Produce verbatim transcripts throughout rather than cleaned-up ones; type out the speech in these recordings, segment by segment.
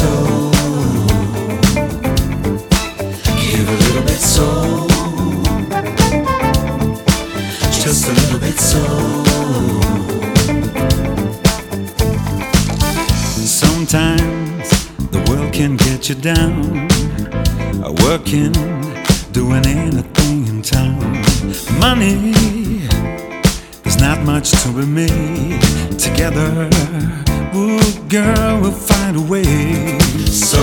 soul. Give a little bit soul. Just a little bit soul. Sometimes the world can get you down. Working, doing anything in town. Money, there's not much to be made. Together, ooh, girl, we'll find a way. So,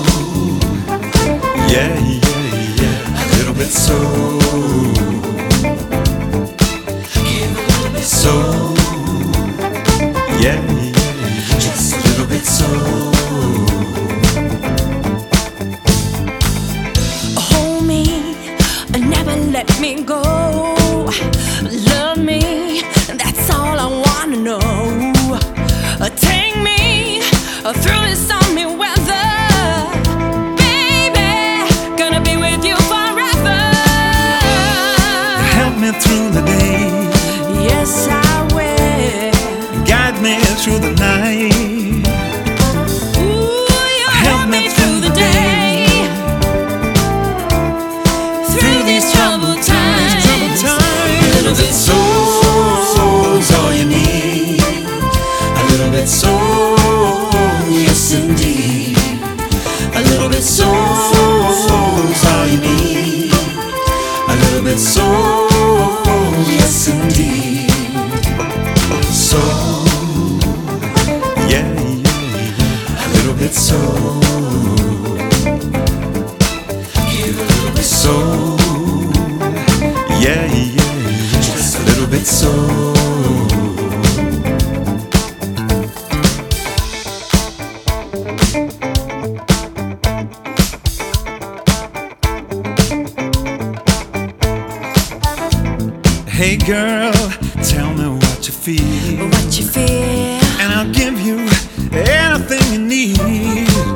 yeah, yeah, yeah, a little bit soul. Give a little bit soul. Yeah, yeah, just a little bit soul. Let me go, love me, that's all I wanna know. Take me through this stormy weather, baby, gonna be with you forever. Help me through the day, yes I will. Guide me through the night. Ooh, you help me through the day. A little bit soul's all you need. A little bit soul, yes indeed. A little bit soul's all you need. A little bit soul, yes indeed. Soul, yeah, yeah, yeah. A little bit soul. Give a little bit soul, yeah, yeah. A little bit soul. Hey girl, tell me what you feel. What you feel. And I'll give you anything you need.